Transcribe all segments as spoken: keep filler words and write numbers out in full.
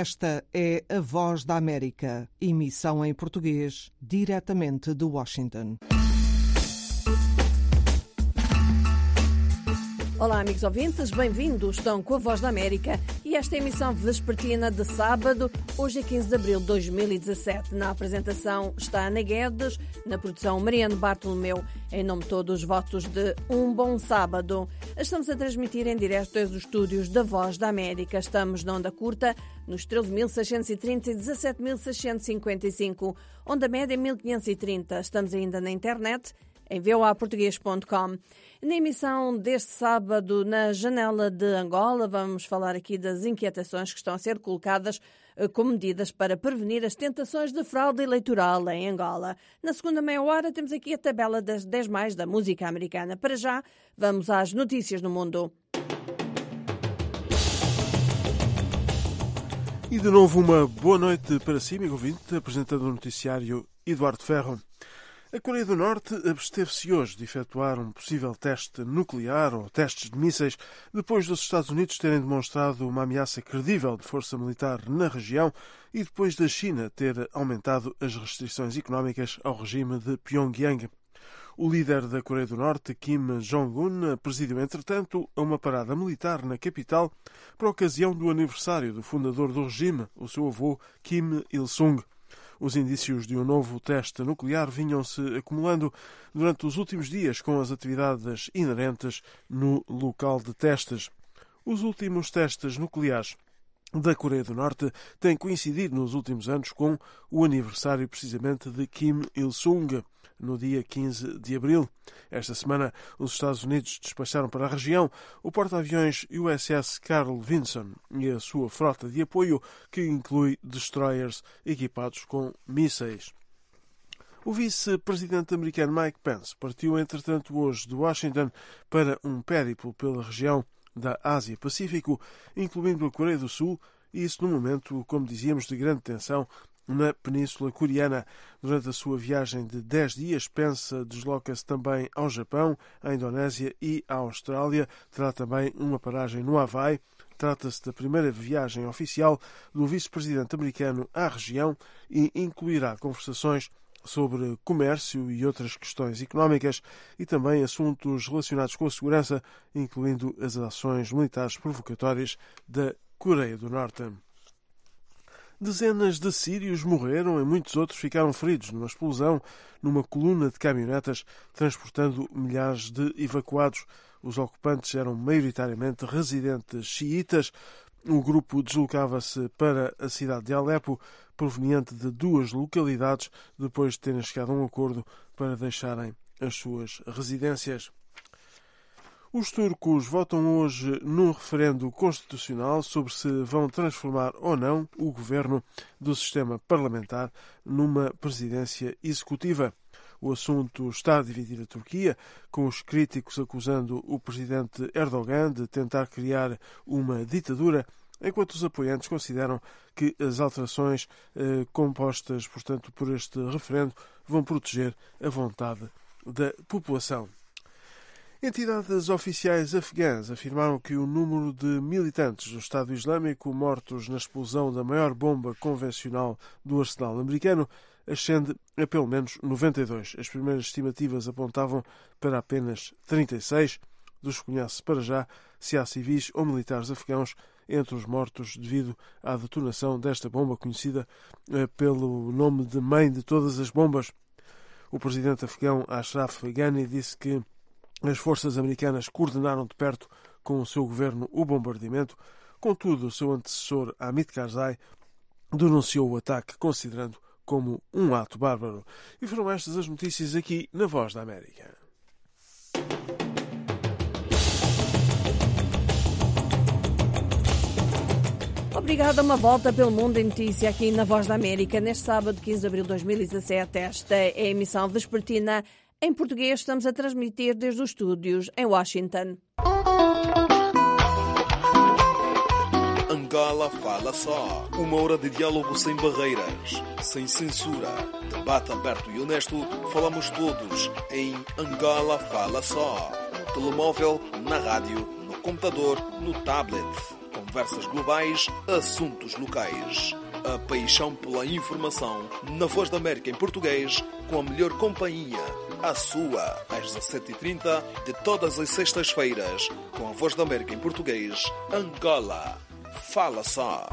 Esta é a Voz da América, emissão em português, diretamente de Washington. Olá, amigos ouvintes, bem-vindos. Estão com a Voz da América e esta é a emissão vespertina de sábado, hoje é quinze de abril de dois mil e dezassete. Na apresentação está Ana Guedes, na produção Mariano Bartolomeu. Em nome de todos, votos de um bom sábado. Estamos a transmitir em direto desde os estúdios da Voz da América. Estamos na onda curta, nos treze mil seiscentos e trinta e dezassete mil seiscentos e cinquenta e cinco, onda média mil quinhentos e trinta. Estamos ainda na internet, em v o a português ponto com. Na emissão deste sábado, na Janela de Angola, vamos falar aqui das inquietações que estão a ser colocadas como medidas para prevenir as tentações de fraude eleitoral em Angola. Na segunda meia hora, temos aqui a tabela das dez mais da música americana. Para já, vamos às notícias no mundo. E de novo uma boa noite para si, amigo ouvinte, apresentando o noticiário Eduardo Ferro. A Coreia do Norte absteve-se hoje de efetuar um possível teste nuclear ou testes de mísseis depois dos Estados Unidos terem demonstrado uma ameaça credível de força militar na região e depois da China ter aumentado as restrições económicas ao regime de Pyongyang. O líder da Coreia do Norte, Kim Jong-un, presidiu, entretanto, a uma parada militar na capital por ocasião do aniversário do fundador do regime, o seu avô Kim Il-sung. Os indícios de um novo teste nuclear vinham-se acumulando durante os últimos dias com as atividades inerentes no local de testes. Os últimos testes nucleares da Coreia do Norte têm coincidido nos últimos anos com o aniversário precisamente de Kim Il-sung, no dia quinze de abril. Esta semana, os Estados Unidos despacharam para a região o porta-aviões U S S Carl Vinson e a sua frota de apoio, que inclui destroyers equipados com mísseis. O vice-presidente americano Mike Pence partiu, entretanto, hoje de Washington para um périplo pela região da Ásia-Pacífico, incluindo a Coreia do Sul, e isso num momento, como dizíamos, de grande tensão na Península Coreana. Durante a sua viagem de dez dias, Pence desloca-se também ao Japão, à Indonésia e à Austrália. Terá também uma paragem no Havaí. Trata-se da primeira viagem oficial do vice-presidente americano à região e incluirá conversações sobre comércio e outras questões económicas e também assuntos relacionados com a segurança, incluindo as ações militares provocatórias da Coreia do Norte. Dezenas de sírios morreram e muitos outros ficaram feridos numa explosão numa coluna de caminhonetas transportando milhares de evacuados. Os ocupantes eram maioritariamente residentes xiitas. O grupo deslocava-se para a cidade de Alepo, proveniente de duas localidades, depois de terem chegado a um acordo para deixarem as suas residências. Os turcos votam hoje num referendo constitucional sobre se vão transformar ou não o governo do sistema parlamentar numa presidência executiva. O assunto está a dividir a Turquia, com os críticos acusando o presidente Erdogan de tentar criar uma ditadura, enquanto os apoiantes consideram que as alterações eh, compostas, portanto, por este referendo vão proteger a vontade da população. Entidades oficiais afegãs afirmaram que o número de militantes do Estado Islâmico mortos na explosão da maior bomba convencional do arsenal americano ascende a pelo menos noventa e dois. As primeiras estimativas apontavam para apenas trinta e seis. Desconhece para já se há civis ou militares afegãos entre os mortos devido à detonação desta bomba, conhecida pelo nome de mãe de todas as bombas. O presidente afegão Ashraf Ghani disse que as forças americanas coordenaram de perto com o seu governo o bombardeamento. Contudo, o seu antecessor, Hamid Karzai, denunciou o ataque, considerando como um ato bárbaro. E foram estas as notícias aqui na Voz da América. Obrigada, uma volta pelo mundo em notícia aqui na Voz da América. Neste sábado, quinze de abril de dois mil e dezassete, esta é a emissão vespertina. Em português, estamos a transmitir desde os estúdios em Washington. Angola Fala Só. Uma hora de diálogo sem barreiras, sem censura. Debate aberto e honesto. Falamos todos em Angola Fala Só. No telemóvel, na rádio, no computador, no tablet. Com conversas globais, assuntos locais. A paixão pela informação na Voz da América em português, com a melhor companhia, a sua, às dezassete e trinta de todas as sextas-feiras, com a Voz da América em português, Angola. Fala só!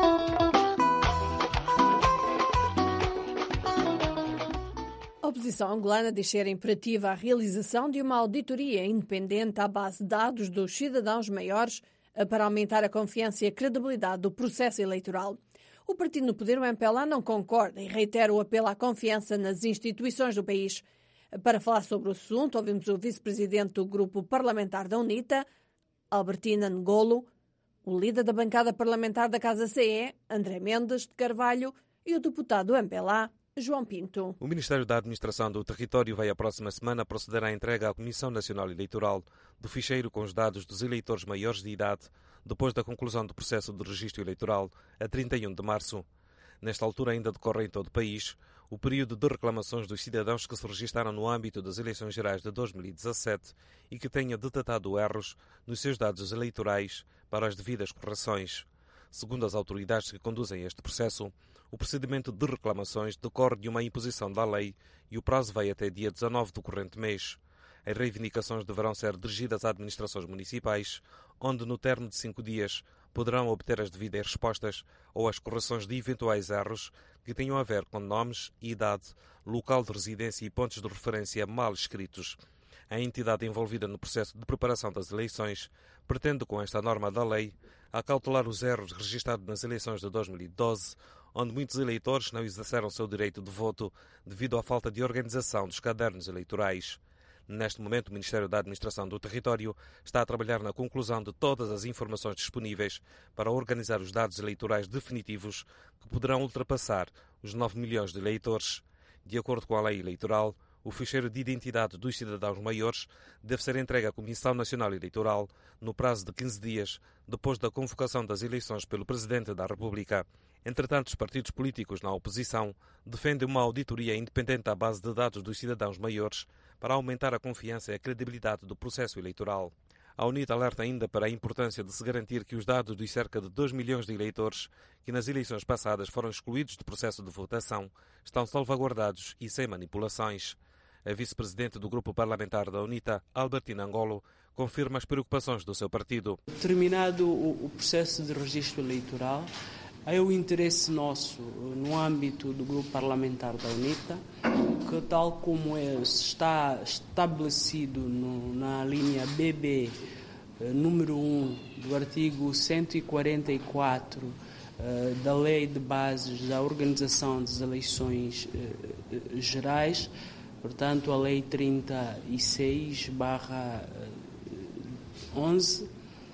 A oposição angolana diz ser imperativa a realização de uma auditoria independente à base de dados dos cidadãos maiores para aumentar a confiança e a credibilidade do processo eleitoral. O partido no poder, o M P L A, não concorda e reitera o apelo à confiança nas instituições do país. Para falar sobre o assunto, ouvimos o vice-presidente do grupo parlamentar da UNITA, Albertina Ngolo, o líder da bancada parlamentar da Casa C E, André Mendes de Carvalho, e o deputado do M P L A, João Pinto. O Ministério da Administração do Território vai a próxima semana proceder à entrega à Comissão Nacional Eleitoral do ficheiro com os dados dos eleitores maiores de idade, depois da conclusão do processo de registro eleitoral a trinta e um de março. Nesta altura ainda decorre em todo o país o período de reclamações dos cidadãos que se registaram no âmbito das eleições gerais de dois mil e dezassete e que tenham detectado erros nos seus dados eleitorais para as devidas correções. Segundo as autoridades que conduzem este processo, o procedimento de reclamações decorre de uma imposição da lei e o prazo vai até dia dezanove do corrente mês. As reivindicações deverão ser dirigidas a administrações municipais, onde no termo de cinco dias poderão obter as devidas respostas ou as correções de eventuais erros que tenham a ver com nomes, idade, local de residência e pontos de referência mal escritos. A entidade envolvida no processo de preparação das eleições pretende, com esta norma da lei, acautelar os erros registrados nas eleições de dois mil e doze, onde muitos eleitores não exerceram seu direito de voto devido à falta de organização dos cadernos eleitorais. Neste momento, o Ministério da Administração do Território está a trabalhar na conclusão de todas as informações disponíveis para organizar os dados eleitorais definitivos que poderão ultrapassar os nove milhões de eleitores. De acordo com a lei eleitoral, o ficheiro de identidade dos cidadãos maiores deve ser entregue à Comissão Nacional Eleitoral no prazo de quinze dias depois da convocação das eleições pelo Presidente da República. Entretanto, os partidos políticos na oposição defendem uma auditoria independente à base de dados dos cidadãos maiores para aumentar a confiança e a credibilidade do processo eleitoral. A UNITA alerta ainda para a importância de se garantir que os dados dos cerca de dois milhões de eleitores que nas eleições passadas foram excluídos do processo de votação estão salvaguardados e sem manipulações. A vice-presidente do grupo parlamentar da UNITA, Albertina Ngolo, confirma as preocupações do seu partido. Terminado o processo de registro eleitoral, é o interesse nosso, no âmbito do grupo parlamentar da UNITA, que tal como está estabelecido no, na linha B B, número um do artigo cento e quarenta e quatro da Lei de Bases da Organização das Eleições Gerais, portanto a Lei trinta e seis barra onze,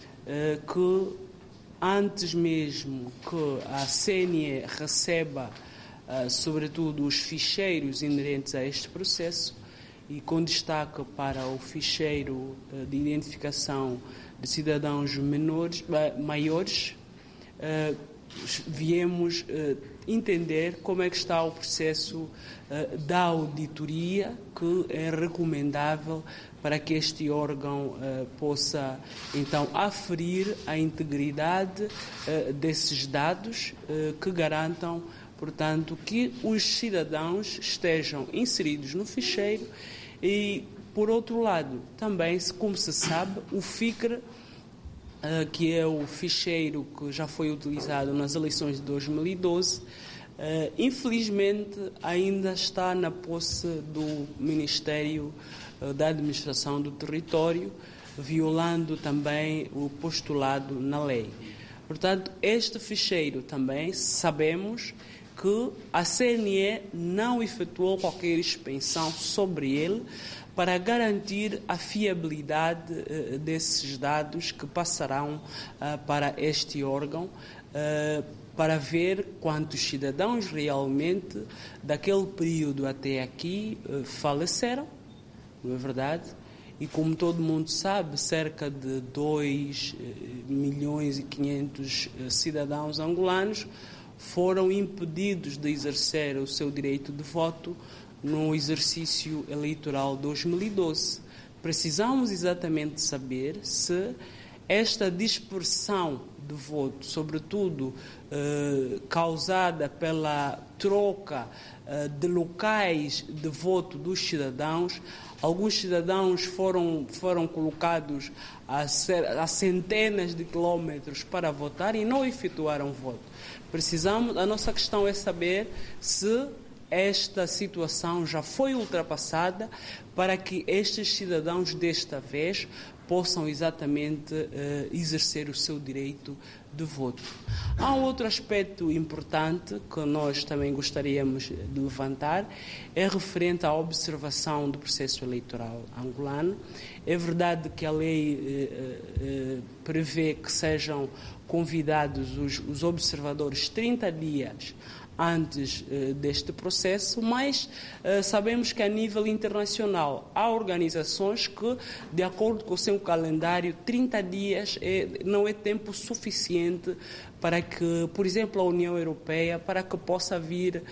que antes mesmo que a C N E receba, uh, sobretudo, os ficheiros inerentes a este processo, e com destaque para o ficheiro uh, de identificação de cidadãos menores, uh, maiores, uh, viemos uh, entender como é que está o processo uh, da auditoria, que é recomendável para que este órgão uh, possa, então, aferir a integridade uh, desses dados uh, que garantam, portanto, que os cidadãos estejam inseridos no ficheiro e, por outro lado, também, como se sabe, o F I C R, uh, que é o ficheiro que já foi utilizado nas eleições de dois mil e doze, uh, infelizmente ainda está na posse do Ministério da Administração do Território, violando também o postulado na lei. Portanto, este ficheiro também sabemos que a C N E não efetuou qualquer expensão sobre ele para garantir a fiabilidade uh, desses dados que passarão uh, para este órgão, uh, para ver quantos cidadãos realmente daquele período até aqui uh, faleceram, não é verdade? E como todo mundo sabe, cerca de dois milhões e quinhentos cidadãos angolanos foram impedidos de exercer o seu direito de voto no exercício eleitoral dois mil e doze. Precisamos exatamente saber se esta dispersão de voto, sobretudo eh, causada pela troca eh, de locais de voto dos cidadãos. Alguns cidadãos foram, foram colocados a, ser, a centenas de quilómetros para votar e não efetuaram voto. Precisamos, a nossa questão é saber se esta situação já foi ultrapassada para que estes cidadãos desta vez possam exatamente eh, exercer o seu direito de voto. Há um outro aspecto importante que nós também gostaríamos de levantar, é referente à observação do processo eleitoral angolano. É verdade que a lei eh, eh, prevê que sejam convidados os, os observadores trinta dias antes eh, deste processo, mas eh, sabemos que a nível internacional há organizações que, de acordo com o seu calendário, trinta dias é, não é tempo suficiente para que, por exemplo, a União Europeia, para que possa vir eh,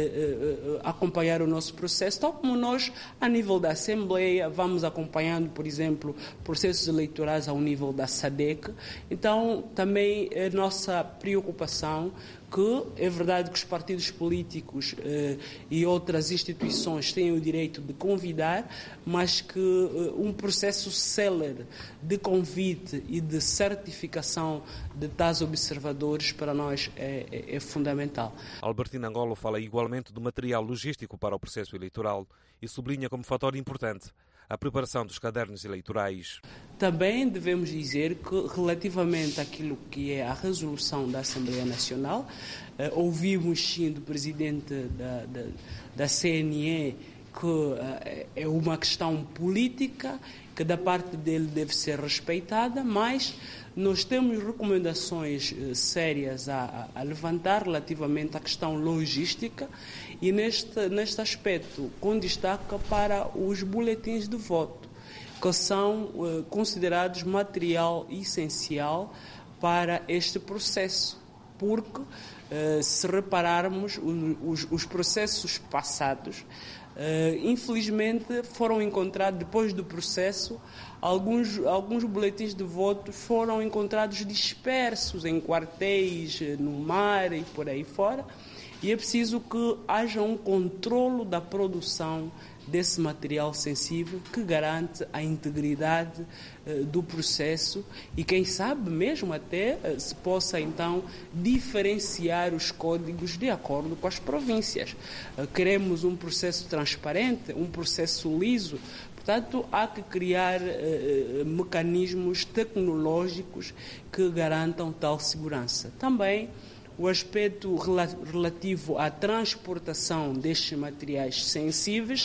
eh, acompanhar o nosso processo, tal como nós, a nível da Assembleia, vamos acompanhando, por exemplo, processos eleitorais ao nível da SADC. Então, também é nossa preocupação que é verdade que os partidos políticos eh, e outras instituições têm o direito de convidar, mas que eh, um processo célere de convite e de certificação de tais observadores para nós é, é, é fundamental. Albertino Angolo fala igualmente do material logístico para o processo eleitoral e sublinha como fator importante a preparação dos cadernos eleitorais. Também devemos dizer que, relativamente àquilo que é a resolução da Assembleia Nacional, eh, ouvimos sim do Presidente da, da, da C N E que eh, é uma questão política, que da parte dele deve ser respeitada, mas nós temos recomendações eh, sérias a, a levantar relativamente à questão logística e neste, neste aspecto com destaque para os boletins de voto, que são eh, considerados material essencial para este processo, porque eh, se repararmos os, os processos passados, eh, infelizmente foram encontrados, depois do processo, alguns, alguns boletins de voto foram encontrados dispersos em quartéis, no mar e por aí fora, e é preciso que haja um controlo da produção desse material sensível que garante a integridade eh, do processo e, quem sabe, mesmo até eh, se possa então diferenciar os códigos de acordo com as províncias. Eh, queremos um processo transparente, um processo liso. Portanto, há que criar eh, mecanismos tecnológicos que garantam tal segurança. Também o aspecto relativo à transportação destes materiais sensíveis,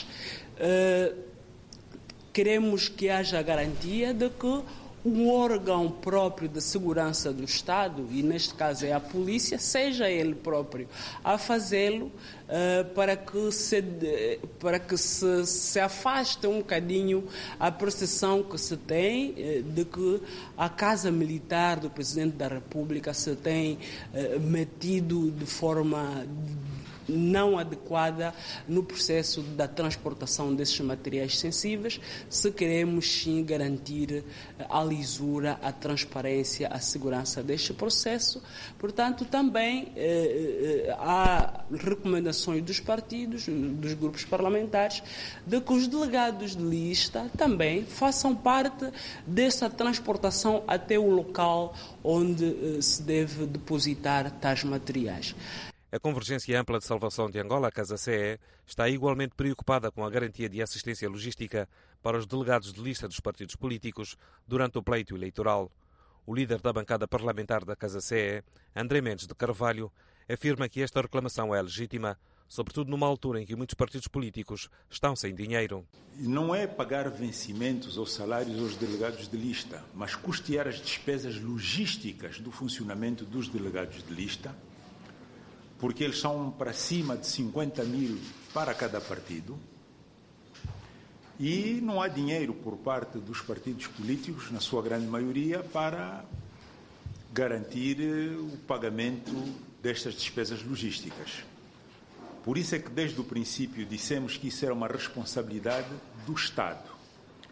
eh, queremos que haja a garantia de que um órgão próprio de segurança do Estado, e neste caso é a polícia, seja ele próprio a fazê-lo, uh, para que, se, para que se, se afaste um bocadinho a percepção que se tem uh, de que a Casa Militar do Presidente da República se tem uh, metido de forma não adequada no processo da transportação desses materiais sensíveis, se queremos sim garantir a lisura, a transparência, a segurança deste processo. Portanto, também eh, há recomendações dos partidos, dos grupos parlamentares, de que os delegados de lista também façam parte dessa transportação até o local onde eh, se deve depositar tais materiais. A Convergência Ampla de Salvação de Angola, a Casa C E, está igualmente preocupada com a garantia de assistência logística para os delegados de lista dos partidos políticos durante o pleito eleitoral. O líder da bancada parlamentar da Casa C E, André Mendes de Carvalho, afirma que esta reclamação é legítima, sobretudo numa altura em que muitos partidos políticos estão sem dinheiro. Não é pagar vencimentos ou salários aos delegados de lista, mas custear as despesas logísticas do funcionamento dos delegados de lista, porque eles são para cima de cinquenta mil para cada partido, e não há dinheiro por parte dos partidos políticos, na sua grande maioria, para garantir o pagamento destas despesas logísticas. Por isso é que desde o princípio dissemos que isso era uma responsabilidade do Estado.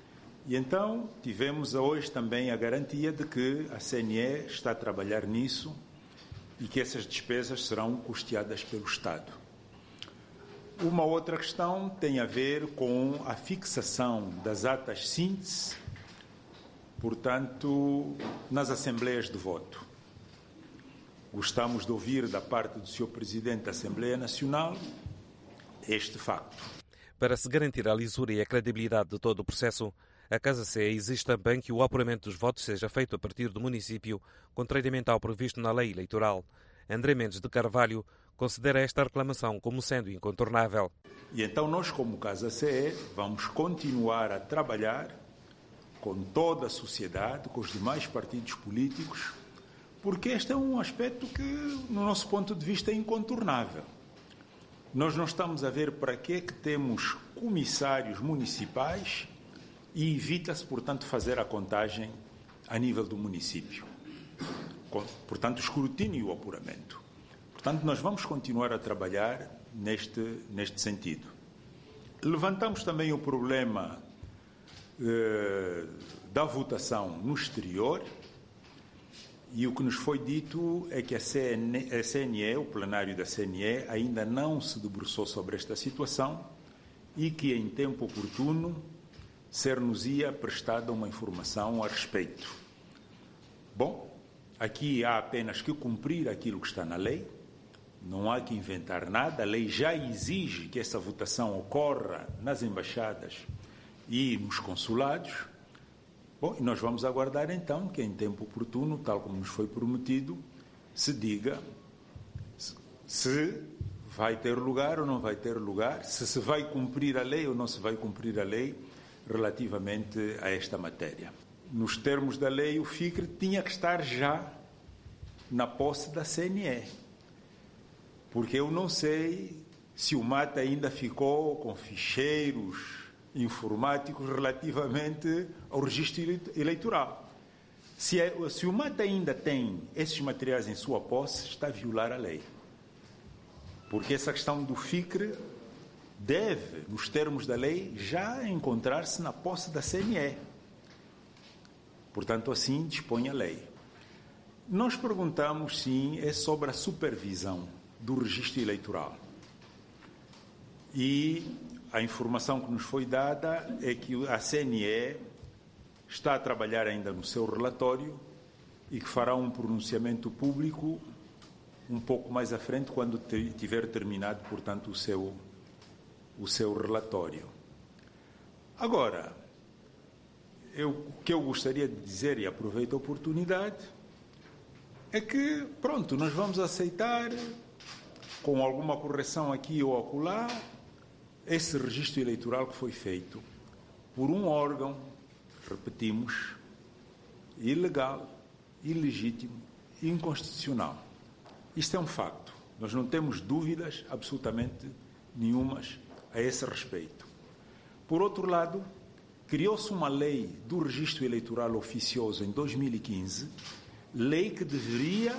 E então tivemos hoje também a garantia de que a C N E está a trabalhar nisso e que essas despesas serão custeadas pelo Estado. Uma outra questão tem a ver com a fixação das atas síntese, portanto, nas assembleias de voto. Gostamos de ouvir da parte do senhor Presidente da Assembleia Nacional este facto. Para se garantir a lisura e a credibilidade de todo o processo, a Casa C E exige também que o apuramento dos votos seja feito a partir do município, contrariamente ao previsto na lei eleitoral. André Mendes de Carvalho considera esta reclamação como sendo incontornável. E então nós, como Casa C E, vamos continuar a trabalhar com toda a sociedade, com os demais partidos políticos, porque este é um aspecto que, no nosso ponto de vista, é incontornável. Nós não estamos a ver para que é que temos comissários municipais e evita-se, portanto, fazer a contagem a nível do município. Portanto, o escrutínio e o apuramento. Portanto, nós vamos continuar a trabalhar neste, neste sentido. Levantamos também o problema eh, da votação no exterior e o que nos foi dito é que a C N E, o plenário da C N E, ainda não se debruçou sobre esta situação e que, em tempo oportuno, ser-nos-ia prestada uma informação a respeito. Bom, aqui há apenas que cumprir aquilo que está na lei, não há que inventar nada, a lei já exige que essa votação ocorra nas embaixadas e nos consulados. Bom, e nós vamos aguardar então que em tempo oportuno, tal como nos foi prometido, se diga se vai ter lugar ou não vai ter lugar, se se vai cumprir a lei ou não se vai cumprir a lei relativamente a esta matéria. Nos termos da lei, o F I C R tinha que estar já na posse da C N E, porque eu não sei se o MAT ainda ficou com ficheiros informáticos relativamente ao registro eleitoral. Se, é, se o MAT ainda tem esses materiais em sua posse, está a violar a lei. Porque essa questão do F I C R deve, nos termos da lei, já encontrar-se na posse da C N E. Portanto, assim dispõe a lei. Nós perguntamos, sim, é sobre a supervisão do registro eleitoral. E a informação que nos foi dada é que a C N E está a trabalhar ainda no seu relatório e que fará um pronunciamento público um pouco mais à frente, quando tiver terminado, portanto, o seu, o seu relatório. Agora, eu, o que eu gostaria de dizer, e aproveito a oportunidade, é que, pronto, nós vamos aceitar, com alguma correção aqui ou acolá, esse registro eleitoral que foi feito por um órgão, repetimos, ilegal, ilegítimo e inconstitucional. Isto é um facto. Nós não temos dúvidas absolutamente nenhumas a esse respeito. Por outro lado, criou-se uma lei do registro eleitoral oficioso em dois mil e quinze, lei que deveria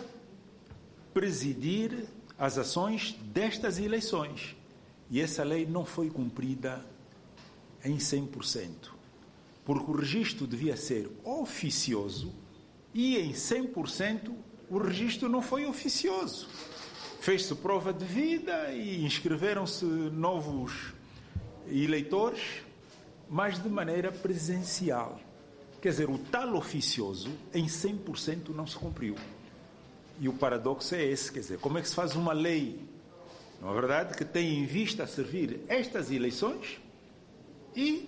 presidir as ações destas eleições. E essa lei não foi cumprida em cem por cento, porque o registro devia ser oficioso e em cem por cento o registro não foi oficioso. Fez-se prova de vida e inscreveram-se novos eleitores, mas de maneira presencial. Quer dizer, o tal oficioso em cem por cento não se cumpriu. E o paradoxo é esse, quer dizer, como é que se faz uma lei, não é verdade, que tem em vista a servir estas eleições e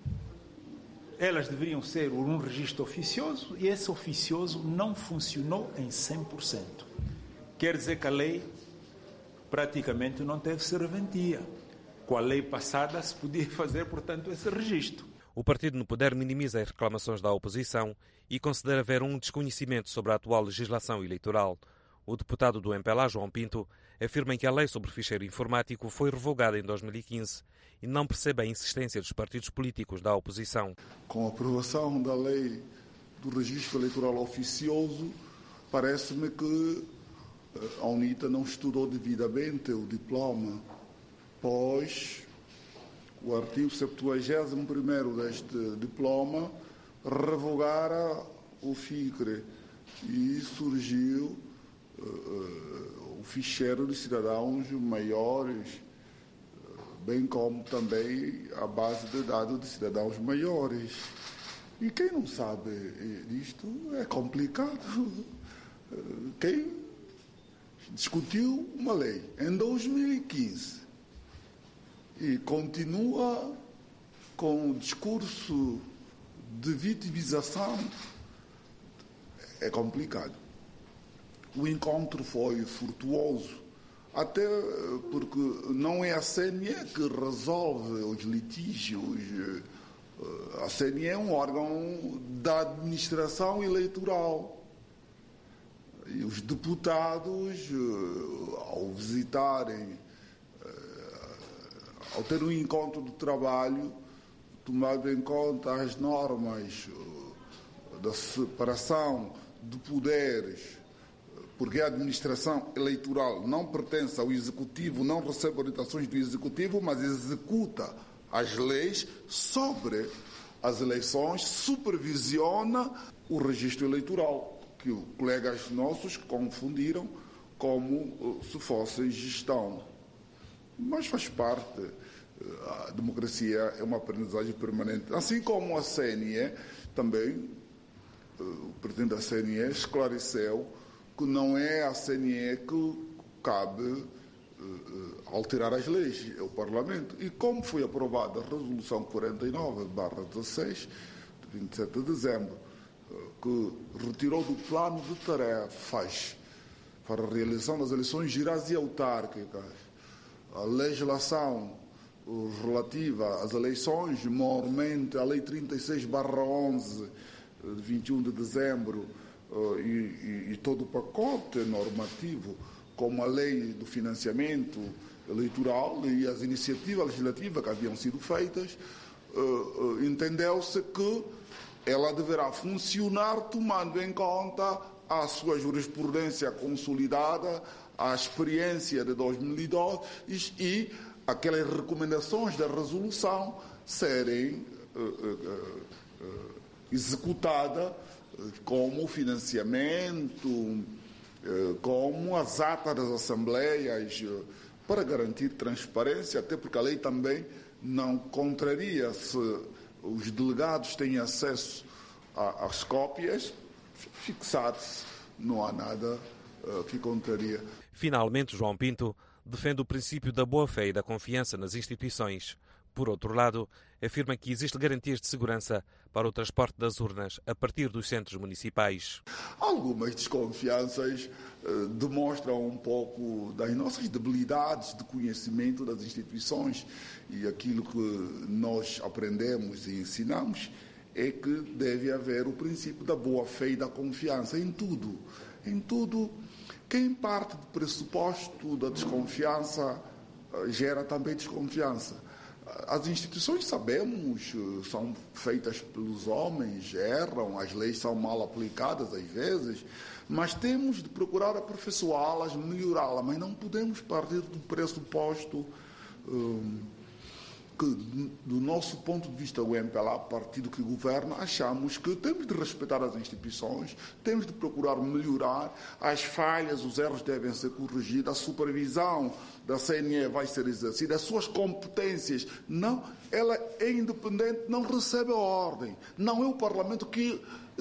elas deveriam ser um registro oficioso e esse oficioso não funcionou em cem por cento. Quer dizer que a lei praticamente não teve serventia. Com a lei passada se podia fazer, portanto, esse registro. O partido no poder minimiza as reclamações da oposição e considera haver um desconhecimento sobre a atual legislação eleitoral. O deputado do M P L A, João Pinto, afirma que a lei sobre o ficheiro informático foi revogada em dois mil e quinze e não percebe a insistência dos partidos políticos da oposição. Com a aprovação da lei do registro eleitoral oficioso, parece-me que a UNITA não estudou devidamente o diploma, pois o artigo septuagésimo primeiro deste diploma revogara o FICRE e surgiu uh, uh, o ficheiro de cidadãos maiores, uh, bem como também a base de dados de cidadãos maiores. E quem não sabe disto é complicado. Uh, quem discutiu uma lei em dois mil e quinze e continua com o discurso de vitimização, é complicado. O encontro foi frutuoso, até porque não é a C N E que resolve os litígios. A C N E é um órgão da administração eleitoral. E os deputados, ao visitarem, ao ter um encontro de trabalho, tomando em conta as normas da separação de poderes, porque a administração eleitoral não pertence ao Executivo, não recebe orientações do Executivo, mas executa as leis sobre as eleições, supervisiona o registro eleitoral, que colegas nossos confundiram como se fosse gestão. Mas faz parte. A democracia é uma aprendizagem permanente. Assim como a C N E, também o presidente da C N E esclareceu que não é a C N E que cabe uh, alterar as leis, é o Parlamento. E como foi aprovada a Resolução quarenta e nove barra dezesseis, de vinte e sete de dezembro, uh, que retirou do plano de tarefas para a realização das eleições gerais e autárquicas a legislação relativa às eleições, maiormente a Lei trinta e seis barra onze, de vinte e um de dezembro, uh, e, e, e todo o pacote normativo, como a Lei do Financiamento Eleitoral e as iniciativas legislativas que haviam sido feitas, uh, uh, entendeu-se que ela deverá funcionar tomando em conta a sua jurisprudência consolidada, a experiência de dois mil e doze e, e aquelas recomendações da resolução serem uh, uh, uh, executadas uh, como o financiamento, uh, como as atas das assembleias, uh, para garantir transparência, até porque a lei também não contraria se os delegados têm acesso a, às cópias, fixar-se, não há nada uh, que contraria. Finalmente, João Pinto defende o princípio da boa-fé e da confiança nas instituições. Por outro lado, afirma que existem garantias de segurança para o transporte das urnas a partir dos centros municipais. Algumas desconfianças eh, demonstram um pouco das nossas debilidades de conhecimento das instituições, e aquilo que nós aprendemos e ensinamos é que deve haver o princípio da boa-fé e da confiança em tudo. Em tudo. Quem parte do pressuposto da desconfiança gera também desconfiança. As instituições, sabemos, são feitas pelos homens, erram, as leis são mal aplicadas às vezes, mas temos de procurar aperfeiçoá-las, melhorá-las, mas não podemos partir do pressuposto hum, que, do nosso ponto de vista, o M P L A, partido que governa, achamos que temos de respeitar as instituições, temos de procurar melhorar, as falhas, os erros devem ser corrigidos, a supervisão da C N E vai ser exercida, as suas competências, não, ela é independente, não recebe a ordem, não é o Parlamento que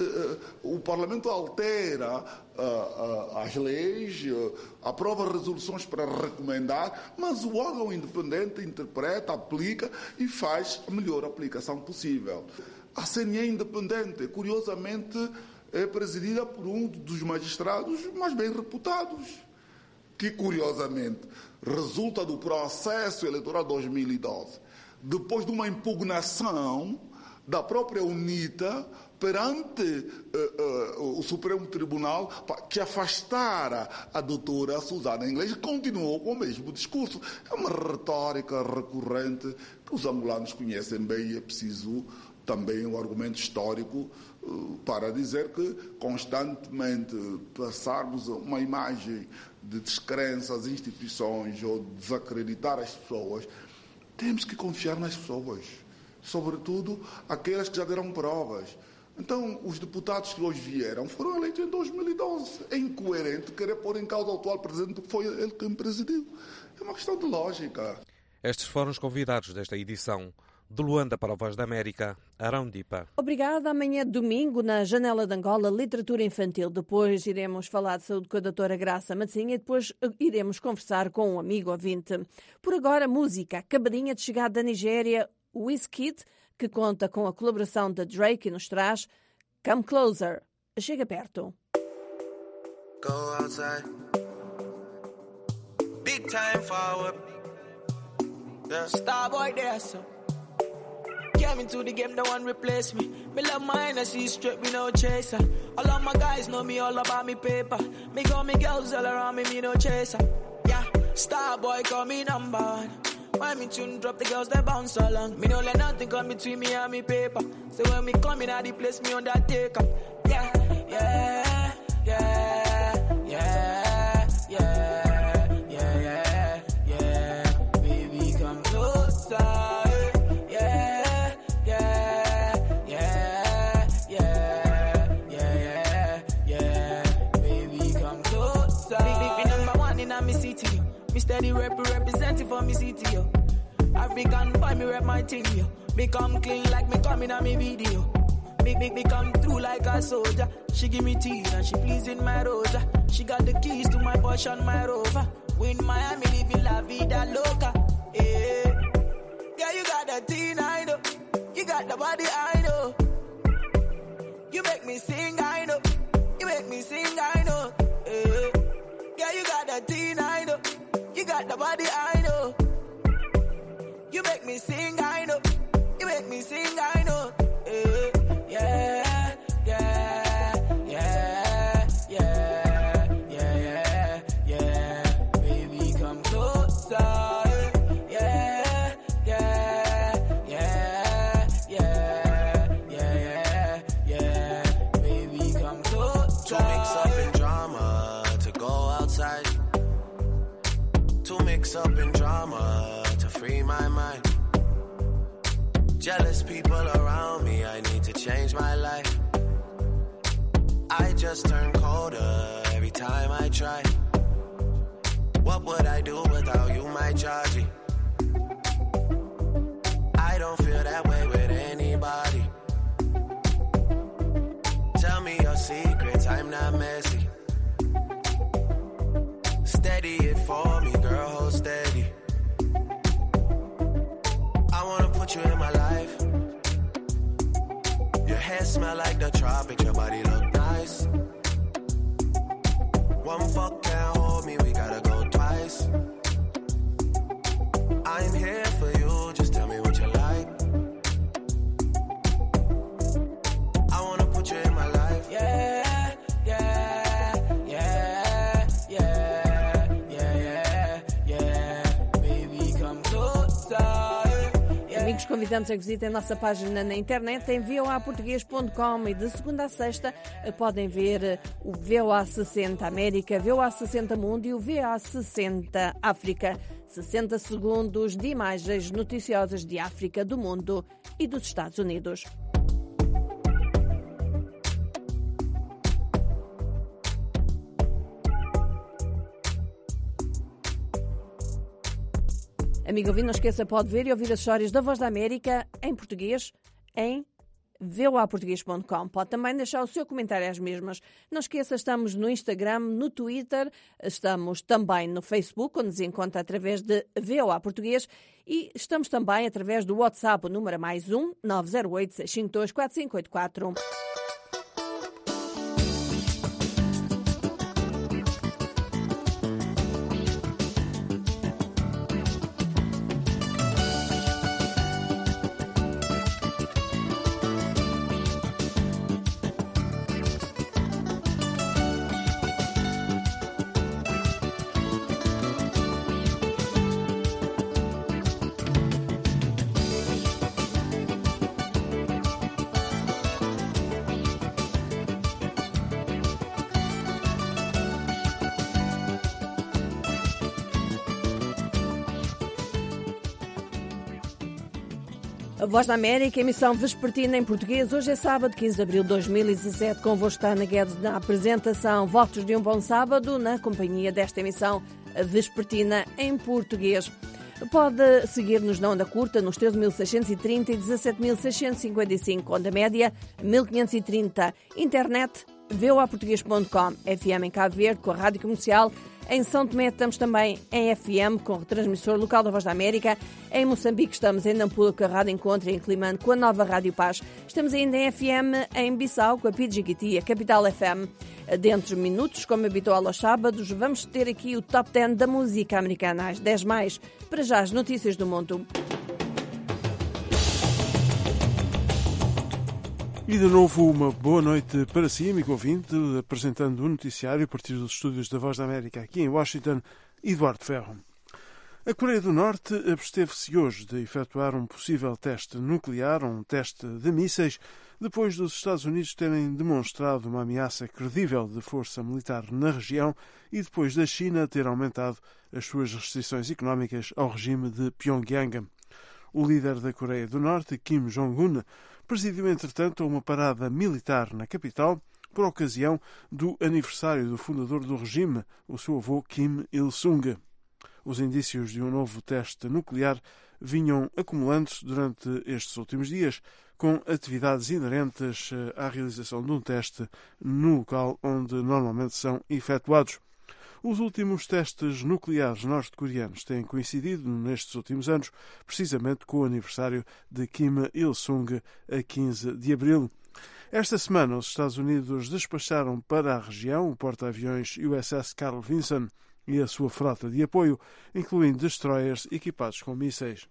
Uh, o Parlamento altera uh, uh, as leis, uh, aprova resoluções para recomendar, mas o órgão independente interpreta, aplica e faz a melhor aplicação possível. A C N E independente, curiosamente, é presidida por um dos magistrados mais bem reputados, que, curiosamente, resulta do processo eleitoral de dois mil e doze, depois de uma impugnação da própria UNITA perante uh, uh, o Supremo Tribunal, que afastara a doutora Susana Inglês, continuou com o mesmo discurso. É uma retórica recorrente que os angolanos conhecem bem, e é preciso também um argumento histórico uh, para dizer que constantemente passarmos uma imagem de descrença às instituições ou desacreditar as pessoas Temos que confiar nas pessoas, sobretudo aquelas que já deram provas. Então, os deputados que hoje vieram foram eleitos em dois mil e doze. É incoerente querer pôr em causa o atual presidente, porque foi ele quem presidiu. É uma questão de lógica. Estes foram os convidados desta edição. De Luanda para a Voz da América, Arão Dipa. Obrigada. Amanhã, domingo, na Janela de Angola, literatura infantil. Depois iremos falar de saúde com a doutora Graça Matzinha e depois iremos conversar com um amigo ouvinte. Por agora, música. Acabadinha de chegar da Nigéria, Wizkid, que conta com a colaboração de Drake e nos traz Come Closer. Chega perto. Go outside. Big time forward. Yeah. Starboy there, so. Came into the game, no one replace me. Me love my Hennessy straight, me no chaser. All of my guys know me all about me paper. Me got me girls all around me, me no chaser. Yeah, Starboy call me number one. When me tune drop, the girls they bounce along. Me no let nothing come between me and me paper. So when me come in, I the place me undertaker. Yeah, yeah, yeah, yeah, yeah, yeah, yeah, yeah. Baby, come closer. Yeah, yeah, yeah, yeah, yeah, yeah. Baby, come closer. Big, big, big number one in a me city. Me steady rep representing for me city, yo. African boy, me rep my thing, yo. Me come clean like me coming on me video. Big, big, me come through like a soldier. She give me tea and she pleasing my rosa. She got the keys to my Porsche and my Rover. We in Miami living la vida loca. Yeah, yeah, you got the teen, I know. You got the body, I know. You make me sing, I know. You make me sing, I know. Yeah, yeah, you got the teen, I know. You got the body, I know. You make me sing, I know. You make me sing, I know. Yeah, yeah, yeah, yeah, yeah, yeah, yeah. Baby, come closer. Yeah, yeah, yeah, yeah, yeah, yeah. Baby, come closer. To mix up in drama, to go outside. To mix up in drama, to free my mind. Jealous people around me, I need to change my life. I just turn colder every time I try. What would I do without you, my Georgie? I don't feel that way with anybody. Tell me your secrets, I'm not messy. Steady it for me, girl, hold steady. I wanna put you in my life. Your hair smell like the tropics, your body look nice. One fuck can't hold me, we gotta go twice. I'm here for you, just tell me what you like. I wanna put you in my life. Yeah, yeah, yeah, yeah, yeah, yeah, baby, come closer. Amigos, convidamos a que visitem a nossa página na internet em v o a português ponto com e de segunda a sexta podem ver o V O A sessenta América, V O A sessenta Mundo e o V O A sessenta África. sessenta segundos de imagens noticiosas de África, do mundo e dos Estados Unidos. Amigo ouvinte, não esqueça, pode ver e ouvir as histórias da Voz da América em português em v o a português ponto com. Pode também deixar o seu comentário às mesmas. Não esqueça, estamos no Instagram, no Twitter, estamos também no Facebook, onde nos encontra através de V O A Português, e estamos também através do WhatsApp, o número é mais um nove zero oito, seis cinco dois, quatro cinco oito quatro. A Voz da América, emissão vespertina em português. Hoje é sábado, quinze de abril de dois mil e dezassete. Convosco está Ana Guedes na apresentação. Votos de um bom sábado na companhia desta emissão vespertina em português. Pode seguir-nos na onda curta nos treze mil seiscentos e trinta e dezassete mil seiscentos e cinquenta e cinco, onda média mil quinhentos e trinta, internet v o a português ponto com, F M em Cabo Verde com a Rádio Comercial. Em São Tomé estamos também em F M com o retransmissor local da Voz da América. Em Moçambique estamos em Nampula com a Rádio Encontro e em Climane com a nova Rádio Paz. Estamos ainda em F M em Bissau com a Pidjiquiti, a Capital F M. Dentro de minutos, como habitual aos sábados, vamos ter aqui o Top dez da música americana, às dez mais. Para já as notícias do mundo. E de novo uma boa noite para si, amigo ouvinte, apresentando o noticiário a partir dos estúdios da Voz da América aqui em Washington, Eduardo Ferro. A Coreia do Norte absteve-se hoje de efetuar um possível teste nuclear, um teste de mísseis, depois dos Estados Unidos terem demonstrado uma ameaça credível de força militar na região e depois da China ter aumentado as suas restrições económicas ao regime de Pyongyang. O líder da Coreia do Norte, Kim Jong-un, presidiu, entretanto, uma parada militar na capital por ocasião do aniversário do fundador do regime, o seu avô Kim Il-sung. Os indícios de um novo teste nuclear vinham acumulando-se durante estes últimos dias, com atividades inerentes à realização de um teste no local onde normalmente são efetuados. Os últimos testes nucleares norte-coreanos têm coincidido nestes últimos anos, precisamente com o aniversário de Kim Il-sung, a quinze de abril. Esta semana, os Estados Unidos despacharam para a região o porta-aviões U S S Carl Vinson e a sua frota de apoio, incluindo destroyers equipados com mísseis.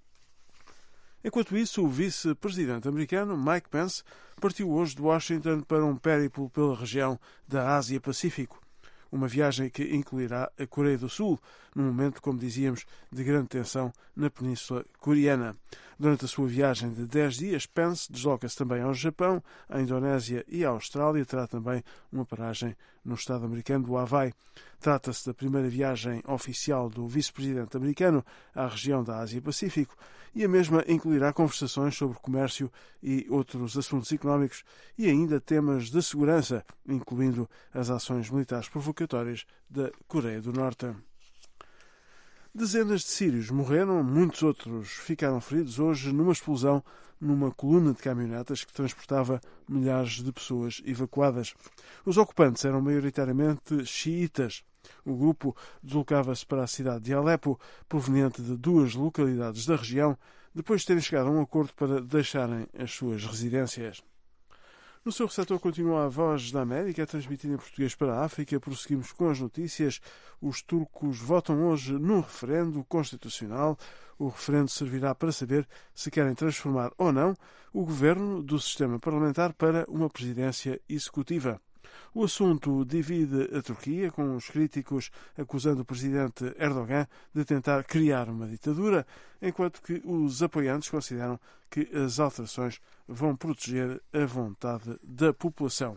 Enquanto isso, o vice-presidente americano Mike Pence partiu hoje de Washington para um périplo pela região da Ásia-Pacífico. Uma viagem que incluirá a Coreia do Sul, num momento, como dizíamos, de grande tensão na Península Coreana. Durante a sua viagem de dez dias, Pence desloca-se também ao Japão, à Indonésia e à Austrália. Terá também uma paragem no estado americano do Havaí. Trata-se da primeira viagem oficial do vice-presidente americano à região da Ásia-Pacífico e a mesma incluirá conversações sobre comércio e outros assuntos económicos e ainda temas de segurança, incluindo as ações militares provocatórias da Coreia do Norte. Dezenas de sírios morreram, muitos outros ficaram feridos hoje numa explosão numa coluna de caminhonetas que transportava milhares de pessoas evacuadas. Os ocupantes eram maioritariamente xiitas. O grupo deslocava-se para a cidade de Alepo, proveniente de duas localidades da região, depois de terem chegado a um acordo para deixarem as suas residências. No seu receptor continua a Voz da América, transmitida em português para a África. Prosseguimos com as notícias. Os turcos votam hoje num referendo constitucional. O referendo servirá para saber se querem transformar ou não o governo do sistema parlamentar para uma presidência executiva. O assunto divide a Turquia, com os críticos acusando o presidente Erdogan de tentar criar uma ditadura, enquanto que os apoiantes consideram que as alterações vão proteger a vontade da população.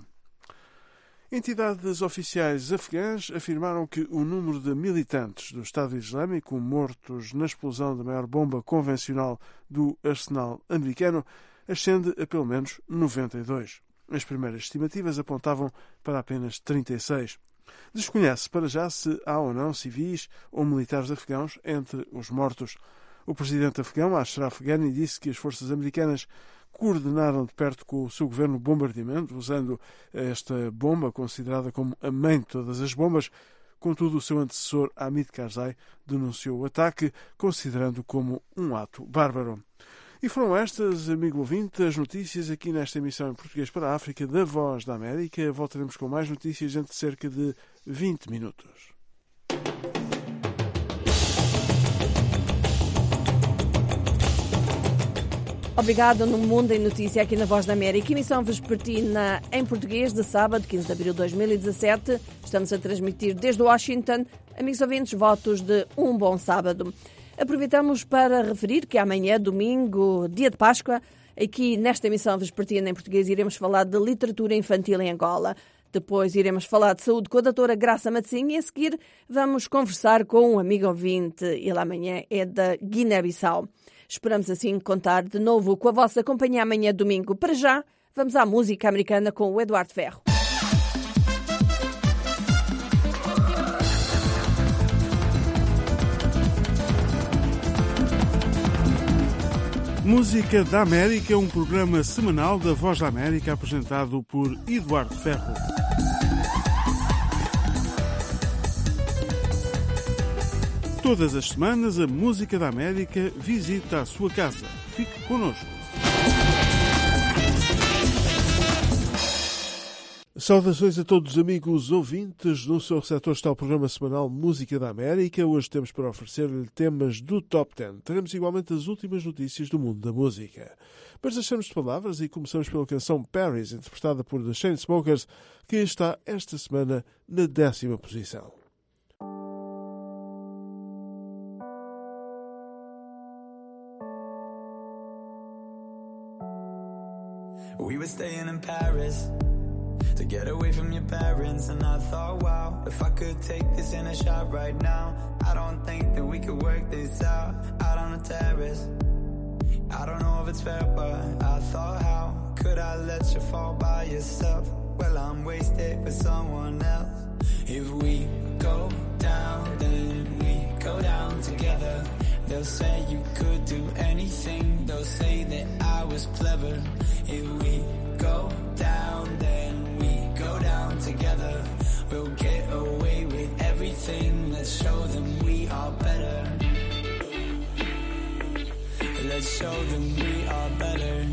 Entidades oficiais afegãs afirmaram que o número de militantes do Estado Islâmico mortos na explosão da maior bomba convencional do arsenal americano ascende a pelo menos noventa e dois. As primeiras estimativas apontavam para apenas trinta e seis. Desconhece para já se há ou não civis ou militares afegãos entre os mortos. O presidente afegão, Ashraf Ghani, disse que as forças americanas coordenaram de perto com o seu governo o bombardeamento, usando esta bomba considerada como a mãe de todas as bombas. Contudo, o seu antecessor, Hamid Karzai, denunciou o ataque, considerando como um ato bárbaro. E foram estas, amigo ouvinte, as notícias aqui nesta emissão em português para a África da Voz da América. Voltaremos com mais notícias dentro de cerca de vinte minutos. Obrigado no Mundo em Notícia aqui na Voz da América. Emissão vespertina em português de sábado, quinze de abril de dois mil e dezassete. Estamos a transmitir desde Washington. Amigos ouvintes, votos de um bom sábado. Aproveitamos para referir que amanhã, domingo, dia de Páscoa, aqui nesta emissão vespertina em português iremos falar de literatura infantil em Angola. Depois iremos falar de saúde com a doutora Graça Matzinha e a seguir vamos conversar com um amigo ouvinte. Ele amanhã é da Guiné-Bissau. Esperamos assim contar de novo com a vossa companhia amanhã domingo. Para já, vamos à música americana com o Eduardo Ferro. Música da América, um programa semanal da Voz da América apresentado por Eduardo Ferro. Todas as semanas a Música da América visita a sua casa. Fique connosco. Saudações a todos os amigos ouvintes. No seu receptor está o programa semanal Música da América. Hoje temos para oferecer-lhe temas do Top dez. Teremos igualmente as últimas notícias do mundo da música. Mas deixamos de palavras e começamos pela canção Paris, interpretada por The Chainsmokers, que está esta semana na décima posição. We were staying in Paris to get away from your parents, and I thought, wow, if I could take this in a shot right now, I don't think that we could work this out, out on the terrace. I don't know if it's fair, but I thought, how could I let you fall by yourself? Well, I'm wasted with someone else. If we go down, then we go down together. They'll say you could do anything, they'll say that I was clever. If we go down, then we go down together. We'll get away with everything. Let's show them we are better. Let's show them we are better.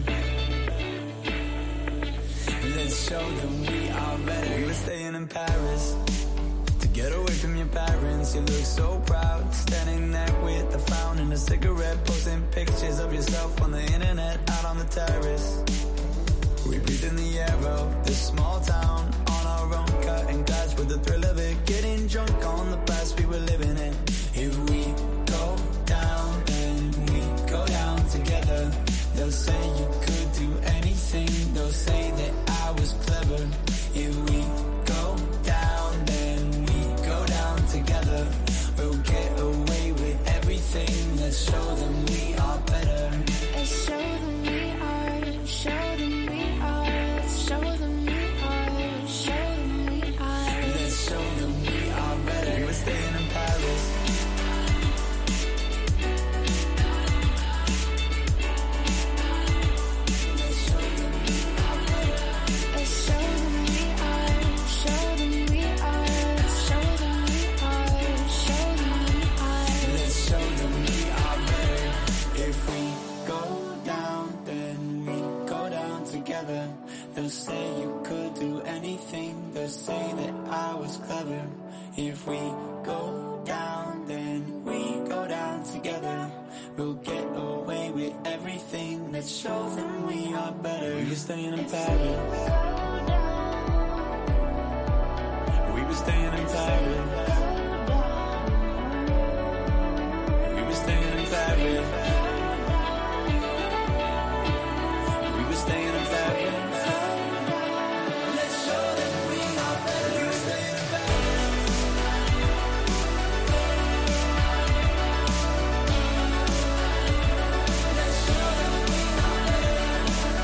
Let's show them we are better. We were staying in Paris to get away from your parents. You look so proud, standing there with a frown and a cigarette, posting pictures of yourself on the internet, out on the terrace. We breathe in the air of this small town, on our own, cutting glass with the thrill of it, getting drunk on the past we were living in. If we go down, then we go down together. They'll say you could do anything, they'll say that I was clever. If we go down, then we go down together. We'll get away with everything. Let's show them we are better. Let's show them we are, show them we are, show them we are, show them we are. Let's show them we are better. We were staying in Paris. Let's show them we are better. Let's show them we are, show them we are, show them we are, show them we are. Let's show them we are better. If we go down, then we go down together. They'll say you could do anything, they'll say that I was clever. If we go down, then we go down together. We'll get away with everything. Let's show them we are better. We were staying in Paris. We were staying in Paris. We were staying in Paris. We were staying in Paris. Let's show them we are better. We were staying in Paris. Let's show them we are better.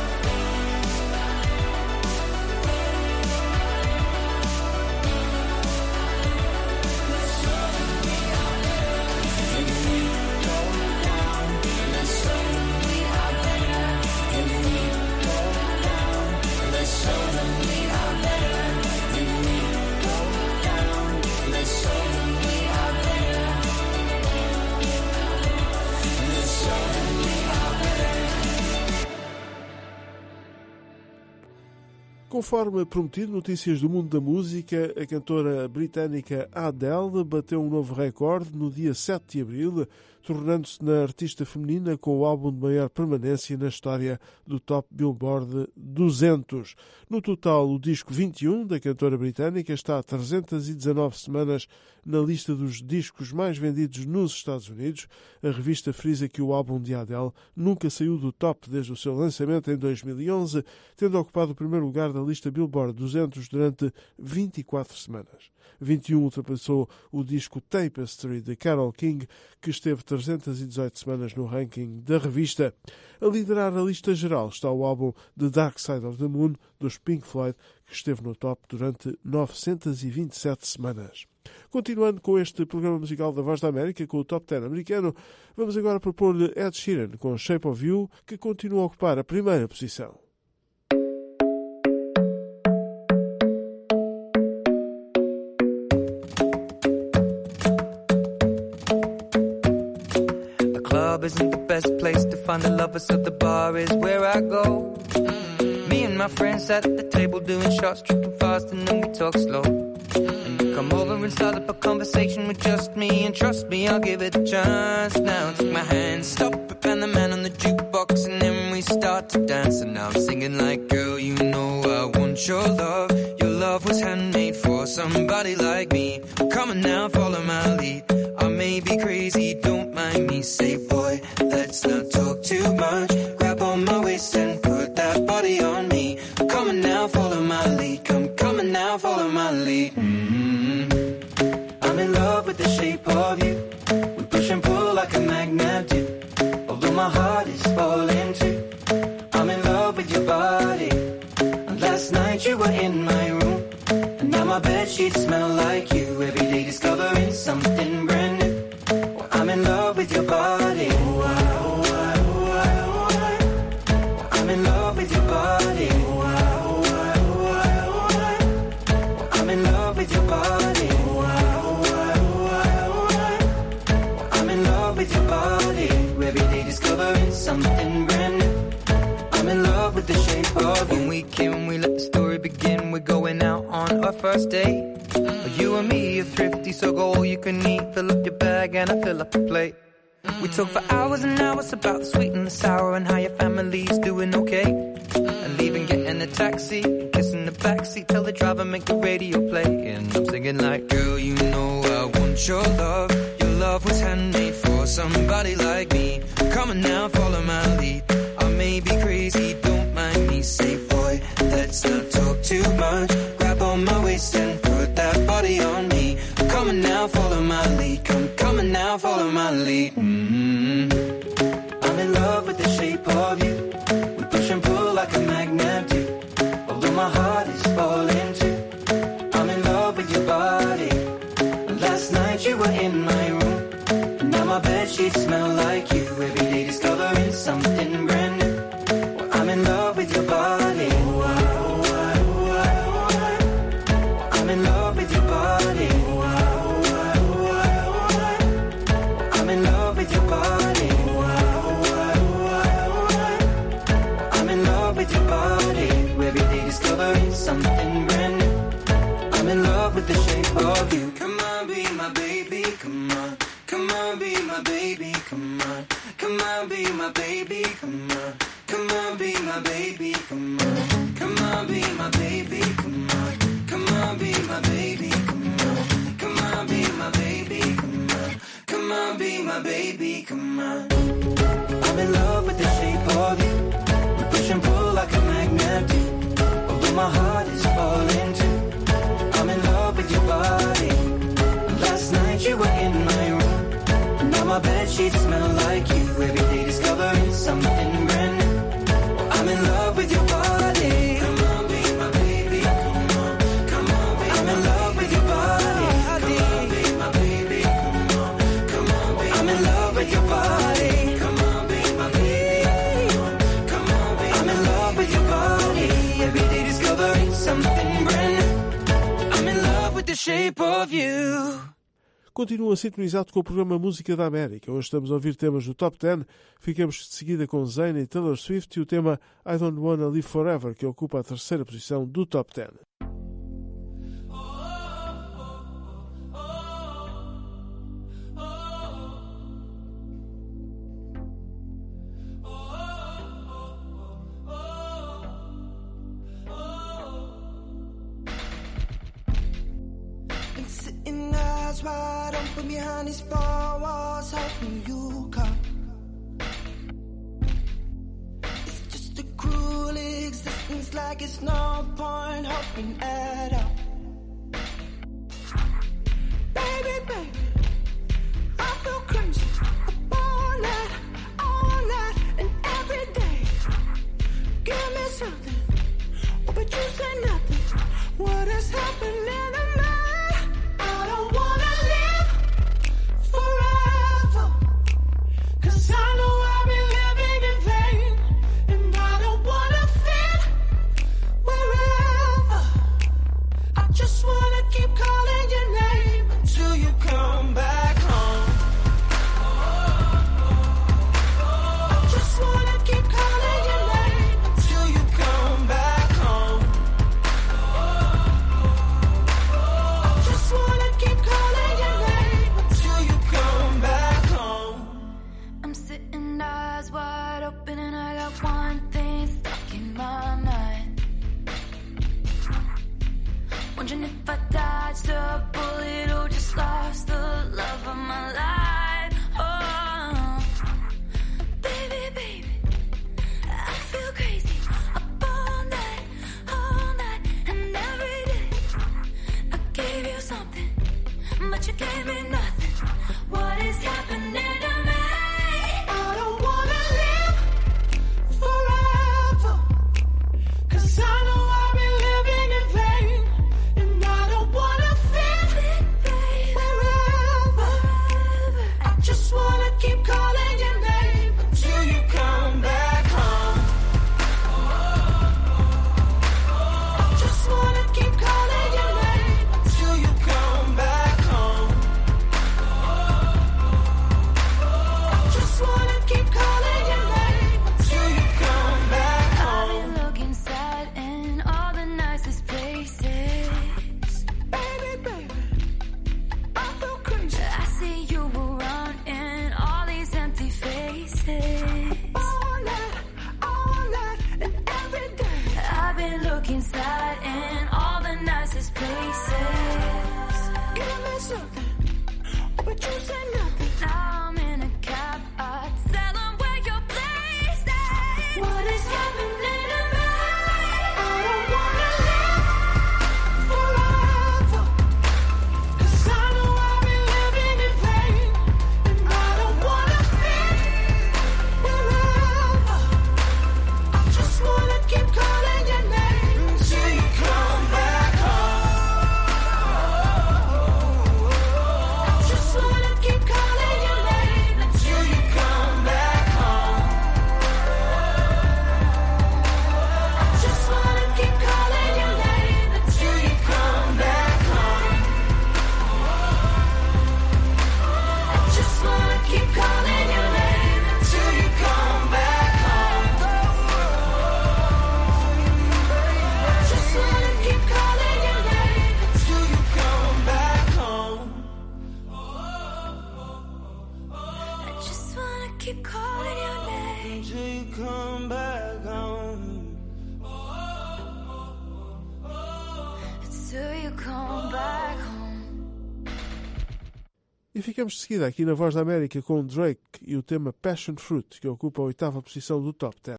Let's show them we are better. If we go down, let's show them we are better. If we go down, let's show them we are better. If we go down, let's show them we are better. Let's show them we are better. Conforme prometido, notícias do mundo da música, a cantora britânica Adele bateu um novo recorde no dia sete de abril, tornando-se na artista feminina com o álbum de maior permanência na história do Top Billboard duzentos. No total, o disco vinte e um da cantora britânica está há trezentas e dezanove semanas na lista dos discos mais vendidos nos Estados Unidos. A revista frisa que o álbum de Adele nunca saiu do top desde o seu lançamento em dois mil e onze, tendo ocupado o primeiro lugar da lista Billboard duzentos durante vinte e quatro semanas. vinte e um ultrapassou o disco Tapestry de Carole King, que esteve trezentas e dezoito semanas no ranking da revista. A liderar a lista geral está o álbum The Dark Side of the Moon, dos Pink Floyd, que esteve no top durante novecentas e vinte e sete semanas. Continuando com este programa musical da Voz da América, com o Top dez americano, vamos agora propor-lhe Ed Sheeran com Shape of You, que continua a ocupar a primeira posição. Isn't the best place to find the lovers, so the bar is where I go. Mm-hmm. Me and my friends at the table doing shots, tripping fast, and then we talk slow. Mm-hmm. And you come over and start up a conversation with just me, and trust me, I'll give it a chance. Now take my hand, stop it, and the man on the jukebox, and then we start to dance. And now I'm singing like, girl, you know I want your love. Your love was handmade for somebody like me. Come on now, follow my lead. I may be crazy, don't mind me. Say, boy, let's not talk too much. Grab on my waist and put that body on me. Come on now, follow my lead. Come, come on now, follow my lead. Mm-hmm. I'm in love with the shape of you. We push and pull like a magnet do. Although my heart is falling too. I'm in love with your body. And last night you were in my room. And now my bedsheets smell like you. Every day discovering something brand new. I'm in love with your body. Oh, I, oh, I, oh, I, oh, I. I'm in love with your body. Oh, I, oh, I, oh, I, oh, I. I'm in love with your body. Oh, I, oh, I, oh, I, oh, I. I'm in love with your body. Every day discovering something brand new. I'm in love with the shape of you. When we came, we let the story begin. We're going out on our first date. Mm-hmm. You and me are thrifty, so go all you can eat. Fill up your bag and I fill up the plate. Mm-hmm. We talk for hours and hours about the sweet and the sour and how your family's doing okay. Mm-hmm. And leaving, getting a taxi, kissing the backseat, tell the driver make the radio play. And I'm singing like, girl, you know I want your love. Your love was handmade for somebody like me. Come on now, follow my lead. I may be crazy, don't mind me. Say, boy, let's not talk too much. Grab on my waist and put that body on me. Come on now, follow my lead. Come, come on now, follow my lead. Mm-hmm. I'm in love with the shape of you. We push and pull like a magnet do. Although my heart is falling too. I'm in love with your body. Last night you were in my room. And now my bedsheets smell like you. Every day discovering something brand new. Well, I'm in love with your body. Oh, I, oh, I, oh, I, oh, I. I'm in love with your body. Oh, I, oh, I, oh, I, oh, I. I'm in love with your body. Oh, I, oh, I, oh, I, oh, I. I'm in love with your body. Every day discovering something brand new. I'm in love with the shape of you. Come on, be my baby, come on. Come on, be my baby, come on. Come on, be my baby, come on. Come on, be my baby, come on. Come on, be my baby, come on. Come on, be my baby, come on. Come on, be my baby, come on. Come on, be my baby, come on. I'm in love with the shape of you. We push and pull like a magnet do. Although my heart is falling too. I'm in love with your body. Last night you were in my room. Now my bedsheets smell like you. Every day discovering something brand new. I'm in love with your body. Come on, be my baby. Come on, come on, be I'm in love with your body. Come on, be my baby. Come on, come on, be I'm in love with your body. Come on, be my baby. Come on, come on, be I'm in love with your body. Every day discovering something brand new. I'm in love with the shape of you. Continua sintonizado com o programa Música da América. Hoje estamos a ouvir temas do Top dez. Ficamos de seguida com Zayn e Taylor Swift e o tema I Don't Wanna Live Forever, que ocupa a terceira posição do Top dez. Wide open behind these four walls, hoping you come. It's just a cruel existence, like it's no point hoping at all. Baby, baby, I feel crazy happening to me? I don't wanna live forever, 'cause I know I've been living in vain, and I don't wanna fit wherever. I just wanna keep calling your name until you come back home. I just wanna keep calling your name until you come back home. I just wanna keep calling your name until you come back home. I'm sitting eyes wide open and I got one thing stuck in my mind. Wondering if I dodged a bullet or just lost the love of my life. Oh, baby, baby, I feel crazy up all night, all night and every day. I gave you something, but you gave me nothing. What is happening to me? I don't wanna live forever, 'cause I know I've been living in vain, and I don't wanna fit wherever. I just wanna keep calling your name until you come back home. I just wanna keep calling your name until you come back home. I just wanna keep calling your name until you come back I've home. been looking sad in all the nicest places. Baby, baby, I feel crazy. I see you around in all these empty faces. All night, all night, and every day. I've been looking sad in all the nicest places. Give me something, but you say nothing. Now I'm in a cab, I tell them where your place is. What is happening to me? I don't wanna live forever, 'cause I know I've been living in vain, and I don't wanna fit wherever. I just wanna keep calling your name until you come back home. I just wanna keep calling your name until you come back home. I just wanna keep calling your name until you come back home. I just wanna keep calling your name until you come back home. I just wanna keep calling your name until you come back home. I just wanna keep calling your name Until you come back home. till you come back home. E ficamos de seguida aqui na Voz da América com Drake e o tema Passion Fruit, que ocupa a oitava posição do Top dez.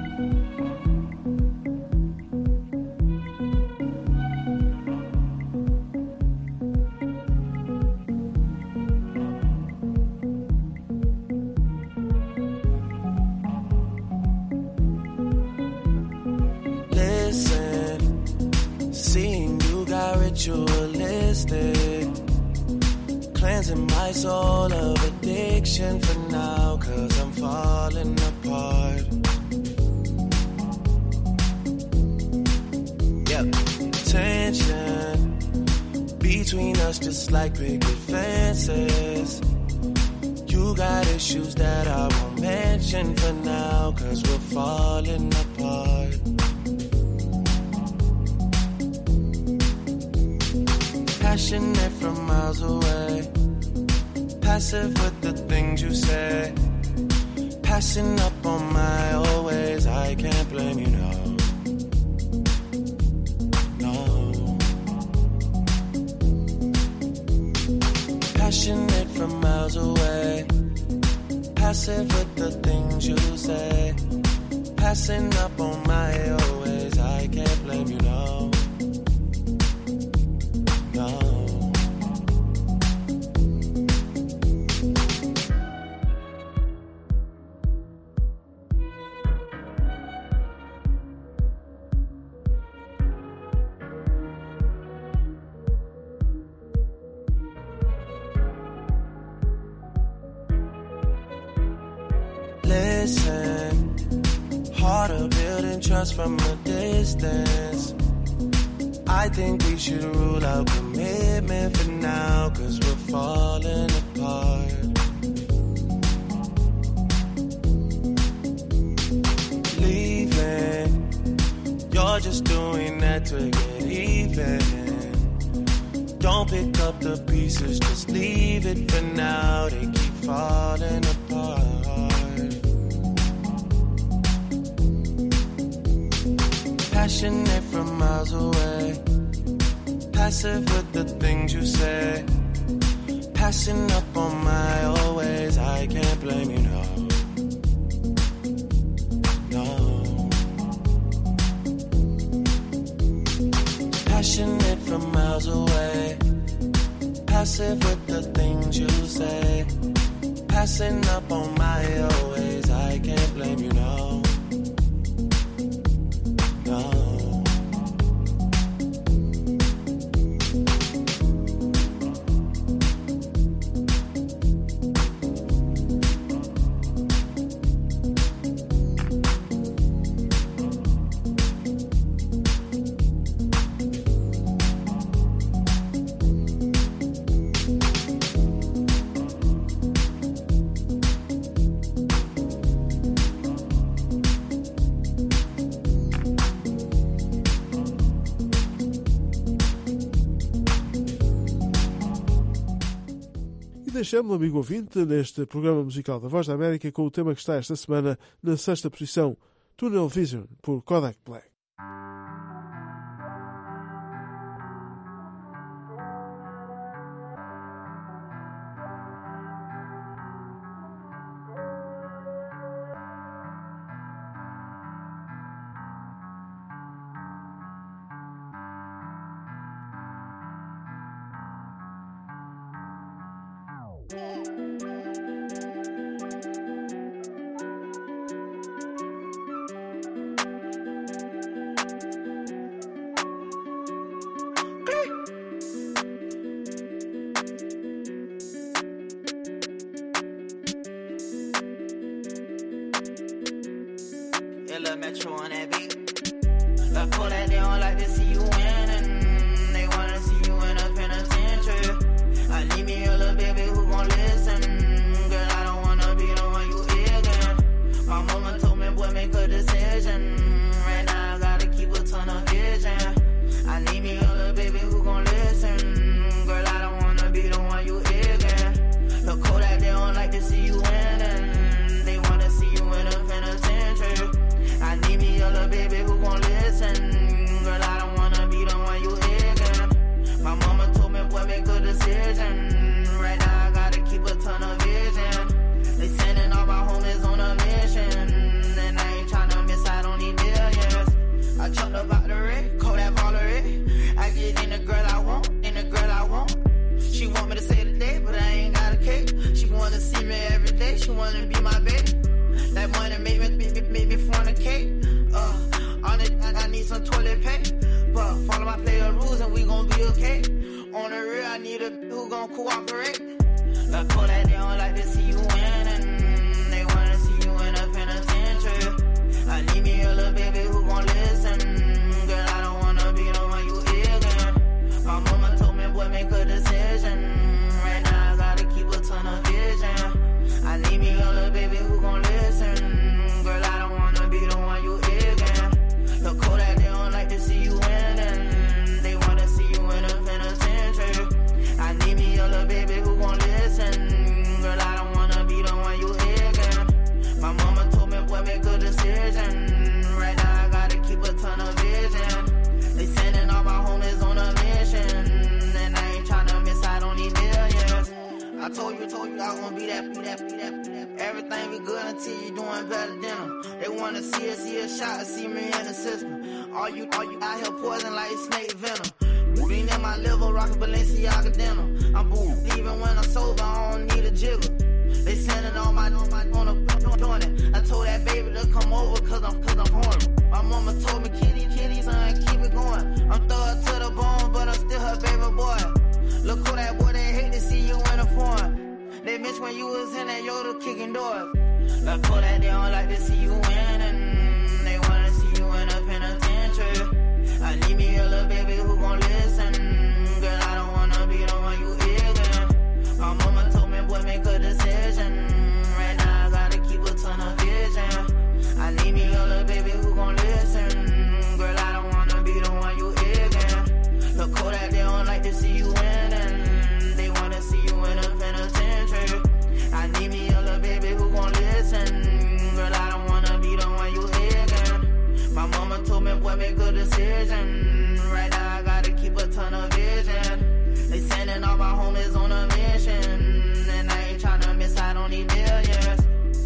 Listen, seeing you got ritualistic, cleansing my soul of addiction for now, 'cause I'm falling apart. Yeah, tension between us just like picket fences. You got issues that I won't mention for now, 'cause we're falling apart. Passionate from miles away, passive with the things you say, passing up on my old ways. I can't blame you, no, no. Passionate from miles away, passive with the things you say, passing up on my old ways. I can't blame you, no, no. of building trust from a distance. I think we should rule out commitment for now, cause we're falling apart. Leaving, you're just doing that to get even. Don't pick up the pieces, just leave it for now. They keep falling apart. Passionate from miles away, passive with the things you say, passing up on my always. I can't blame you, no, no. Passionate from miles away, passive with the things you say, passing up on my always. I can't blame you, no. Deixamos, amigo ouvinte, neste programa musical da Voz da América com o tema que está esta semana na sexta posição, Tunnel Vision, por Kodak Black. Metro on that beat. I call that they don't like to see you winning. They wanna see you in a penitentiary. I need me a little baby who gon' listen. Girl, I don't wanna be the one you ignorant. My mama told me, boy, make a decision. Right now I gotta keep a ton of vision. I need me a little baby who gon' listen. Girl, I don't wanna be the one you ignorant. The call that they don't like to see you winning. They wanna see you in a penitentiary. I need me a little baby who gon' listen. Girl, I don't wanna be the one you ignorant. My mama told me, boy, make a decision. Right now I gotta keep a ton of vision. They sending all my homies on a mission. And I ain't tryna miss out on these millions. I jumped up out the red, call that Valerie. I get in the girl I want, in the girl I want. She want me to say today, but I ain't got a cake. She wanna see me every day, she wanna be my baby. That money make me, make me, make me fornicate. Uh, on it, I, I need some toilet paper. But follow my player rules and we gon' be okay. On the real, I need a who gon' cooperate. I call that they don't like to see you winning. They wanna see you in a penitentiary. I need me a little baby who gon' listen. Girl, I don't wanna be the one you ignorant. My mama told me, boy, make a decision. Right now I gotta keep a ton of vision. I need me a little baby who gon' listen. Girl, I don't wanna be the one you ignorant. The code that they don't like to see you winning. They wanna see you in a penitentiary. I need me a little baby who gon' listen. Girl, I don't wanna be the one you ignorant. My mama told me, boy, make a decision. Right now I gotta keep a ton of vision. They sending all my homies on a mission. And I ain't tryna miss out on these millions. I told you, told you I was gonna be that, be that, be that, be that. Everything be good until you doing better than them. They wanna see us, see a shot, see me in the system. All you, all you out here poison like snake venom. Moving in my liver, rockin' Balenciaga denim. I'm boom, even when I'm sober, I don't need a jiggle. They sending all my, on my, on a, doing it. I told that baby to come over cause I'm, cause I'm horny. My mama told me, kitty, kitty, son, keep it going. I'm thug to the bone, but I'm still her baby boy. Look who that boy, they hate to see you in a foreign. They miss when you was in that Yoda kicking doors. Look who that they don't like to see you winning. They a little baby who gon' listen. Girl, I don't wanna be the one you egging. Look cold that they don't like to see you winning. They wanna see you in a penitentiary. I need me a little baby who gon' listen. Girl, I don't wanna be the one you egging. My mama told me, boy, make a decision. Right now I gotta keep a ton of vision. They sending all my homies on a mission. And I ain't tryna miss out on these millions.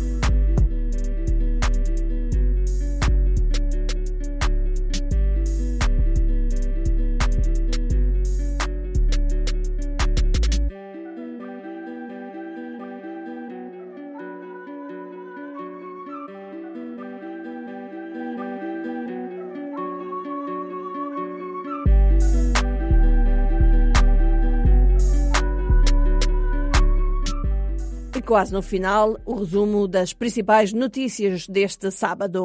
Quase no final, o resumo das principais notícias deste sábado.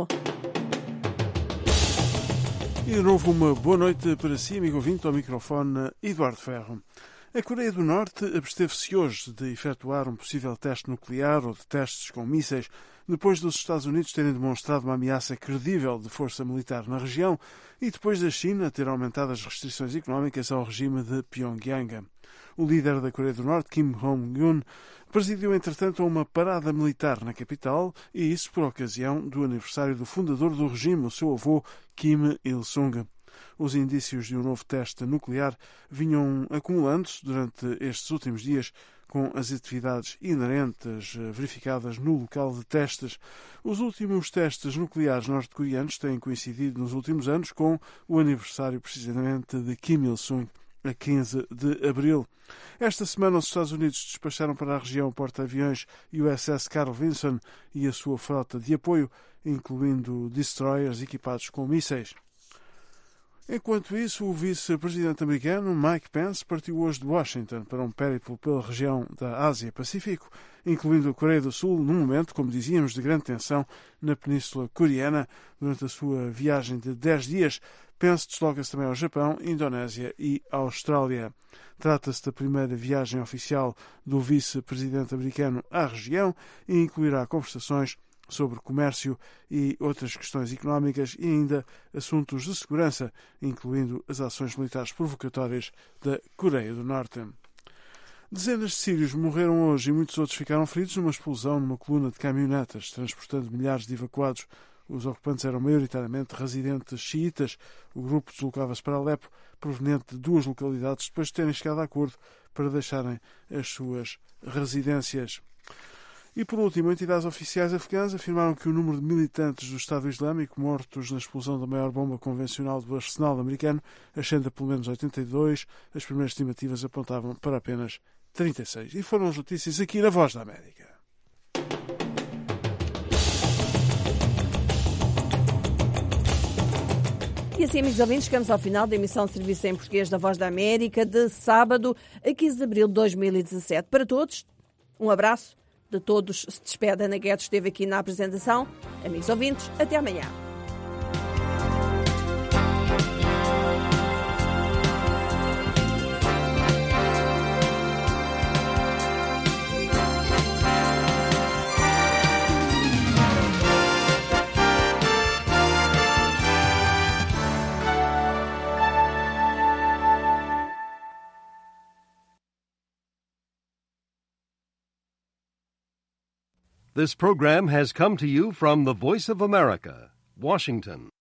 E de novo uma boa noite para si, amigo ouvinte, ao microfone Eduardo Ferro. A Coreia do Norte absteve-se hoje de efetuar um possível teste nuclear ou de testes com mísseis, depois dos Estados Unidos terem demonstrado uma ameaça credível de força militar na região e depois da China ter aumentado as restrições económicas ao regime de Pyongyang. O líder da Coreia do Norte, Kim Jong-un, presidiu, entretanto, a uma parada militar na capital, e isso por ocasião do aniversário do fundador do regime, o seu avô, Kim Il-sung. Os indícios de um novo teste nuclear vinham acumulando-se durante estes últimos dias, com as atividades inerentes verificadas no local de testes. Os últimos testes nucleares norte-coreanos têm coincidido nos últimos anos com o aniversário, precisamente, de Kim Il-sung, a quinze de abril. Esta semana, os Estados Unidos despacharam para a região o porta-aviões U S S Carl Vinson e a sua frota de apoio, incluindo destroyers equipados com mísseis. Enquanto isso, o vice-presidente americano Mike Pence partiu hoje de Washington para um périplo pela região da Ásia-Pacífico, incluindo a Coreia do Sul, num momento, como dizíamos, de grande tensão na Península Coreana. Durante a sua viagem de dez dias, Pence desloca-se também ao Japão, Indonésia e Austrália. Trata-se da primeira viagem oficial do vice-presidente americano à região e incluirá conversações sobre comércio e outras questões económicas e ainda assuntos de segurança, incluindo as ações militares provocatórias da Coreia do Norte. Dezenas de sírios morreram hoje e muitos outros ficaram feridos numa explosão numa coluna de caminhonetas, transportando milhares de evacuados. Os ocupantes eram maioritariamente residentes xiitas. O grupo deslocava-se para Alepo, proveniente de duas localidades, depois de terem chegado a acordo para deixarem as suas residências. E, por último, entidades oficiais afegãs afirmaram que o número de militantes do Estado Islâmico mortos na explosão da maior bomba convencional do arsenal americano ascende a pelo menos oitenta e dois. As primeiras estimativas apontavam para apenas trinta e seis. E foram as notícias aqui na Voz da América. E assim, amigos ouvintes, chegamos ao final da emissão de serviço em português da Voz da América de sábado, a quinze de abril de dois mil e dezassete. Para todos, um abraço. De todos se despede. Ana Guedes esteve aqui na apresentação. Amigos ouvintes, até amanhã. This program has come to you from the Voice of America, Washington.